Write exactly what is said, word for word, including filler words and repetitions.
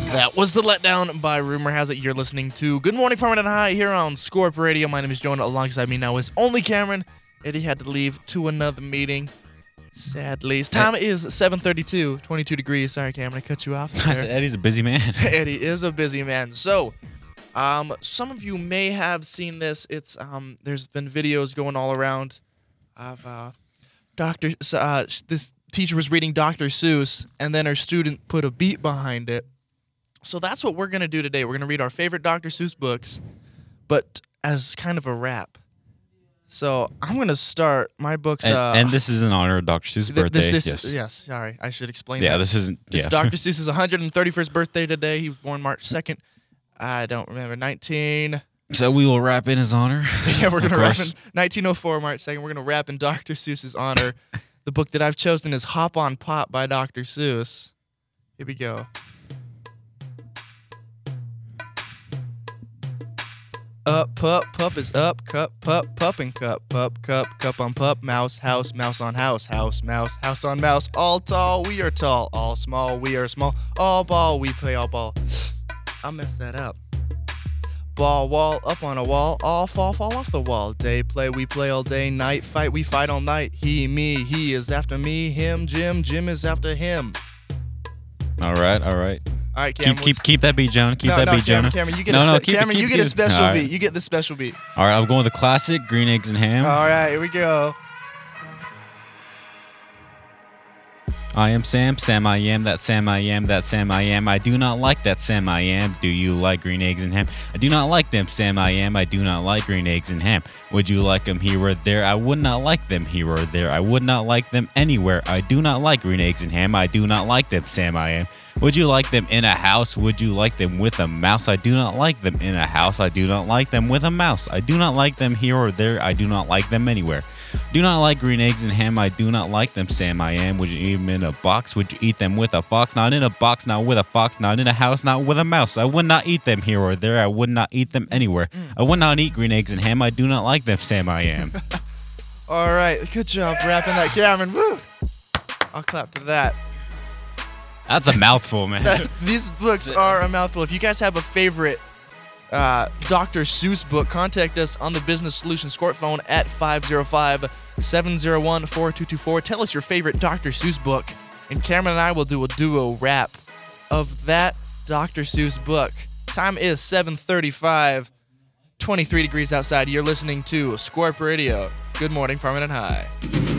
That was the letdown by Rumor Has It. You're listening to Good Morning Farmington High here on Scorp Radio. My name is Jonah. Alongside me now is only Cameron. Eddie had to leave to another meeting. Sadly. Time is seven thirty-two, twenty-two degrees. Sorry, Cameron, I cut you off I said Eddie's a busy man. Eddie is a busy man. So, um, some of you may have seen this. It's um, there's been videos going all around of uh, Doctor Uh, this teacher was reading Doctor Seuss, and then her student put a beat behind it. So that's what we're going to do today. We're going to read our favorite Doctor Seuss books, but as kind of a rap. So I'm going to start my books. And, uh, and this is in honor of Doctor Seuss' th- birthday. This, this, yes. yes, sorry. I should explain Yeah, that. this isn't. It's yeah. Doctor Seuss's one hundred thirty-first birthday today. He was born March second. I don't remember. nineteen So we will rap in his honor. Yeah, we're going to Of rap in course. nineteen oh four, March second. We're going to rap in Doctor Seuss's honor. The book that I've chosen is Hop on Pop by Doctor Seuss. Here we go. Up, pup, pup is up, cup, pup, pup and cup, pup, cup, cup on pup, mouse, house, mouse on house, house, mouse, house on mouse, all tall, we are tall, all small, we are small, all ball, we play all ball. I messed that up. Ball, wall, up on a wall, all fall, fall off the wall. Day play, we play all day, night fight, we fight all night. He, me, he is after me, him, Jim, Jim is after him. All right, all right. All right, Cameron. Keep keep keep that beat, Jonah. Keep no, that no, beat, Cameron, Jonah. Cameron, you get no, a no, spe- keep it, Cameron, keep- you get keep a it. special All beat. right. You get the special beat. All right, I'm going with the classic green eggs and ham. All right, here we go. I am Sam, Sam I am, that Sam I am, that Sam I am. I do not like that Sam I am. Do you like green eggs and ham? I do not like them, Sam I am. I do not like green eggs and ham. Would you like them here or there? I would not like them here or there. I would not like them anywhere. I do not like green eggs and ham. I do not like them, Sam I am. Would you like them in a house? Would you like them with a mouse? I do not like them in a house. I do not like them with a mouse. I do not like them here or there. I do not like them anywhere. Do not like green eggs and ham. I do not like them, Sam I am. Would you eat them in a box? Would you eat them with a fox? Not in a box, not with a fox, not in a house, not with a mouse. I would not eat them here or there. I would not eat them anywhere. I would not eat green eggs and ham. I do not like them, Sam I am. All right, good job wrapping that, Cameron. Woo! I'll clap to that. That's a mouthful, man. These books are a mouthful. If you guys have a favorite uh, Doctor Seuss book, contact us on the Business Solutions Scorp phone at five oh five, seven oh one, four two two four. Tell us your favorite Doctor Seuss book, and Cameron and I will do a duo rap of that Doctor Seuss book. Time is seven thirty-five, twenty-three degrees outside. You're listening to Scorp Radio. Good morning, Farmington High.